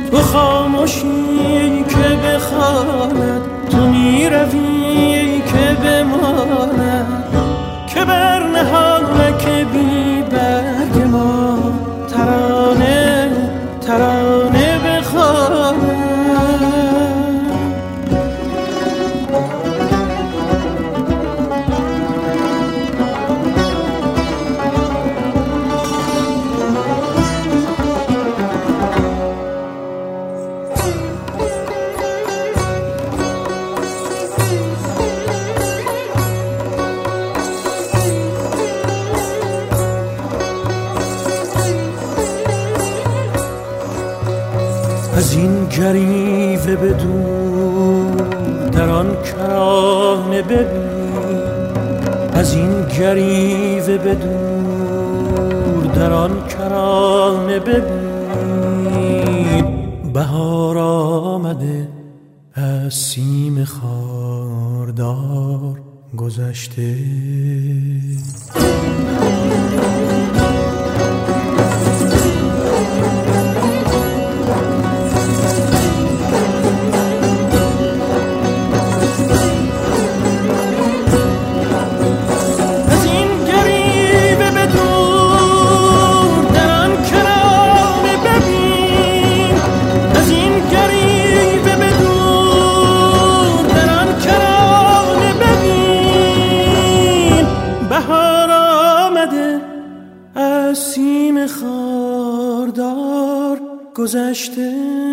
تو خاموشی که بخواند، تو میروی که بماند، که بر نهالک بی برگ ما ترانه ترانه بخواند. از این گریوه بدور در آن کرانه ببین، از این گریوه بدور در آن کرانه ببین. بهار آمده از سیم خاردار گذشته. سیم خاردار گذشته.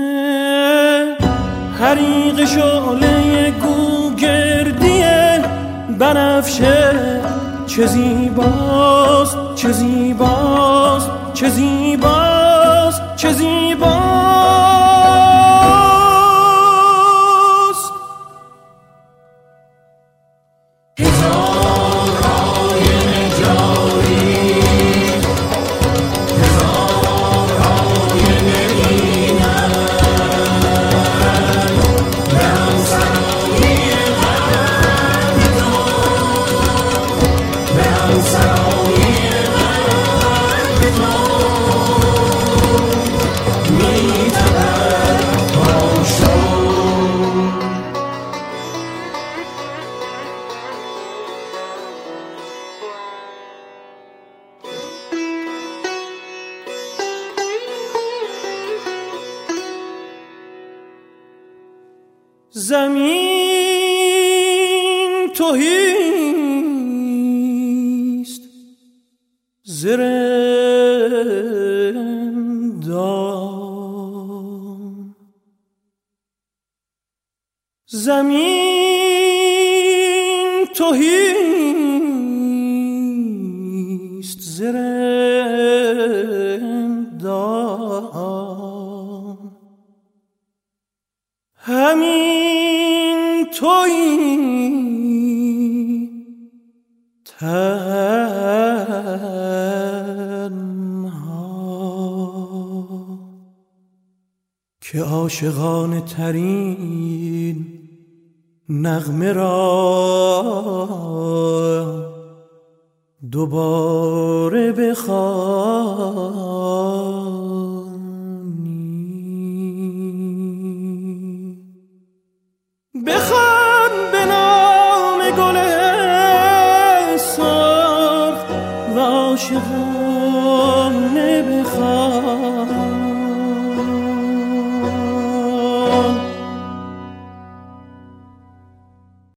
حریق شعله گوگردی بنفشه، چه زیباست چه زیباست چه زیباست چه زیباست. هزار آینه جاری، زمین تهیست ز رندان، زمین تهیست ز رندان. همین تویی تنها که عاشقانه ترین نغمه را دوباره بخوانی. بخوان به نام گل سرخ و عاشقانه بخوان.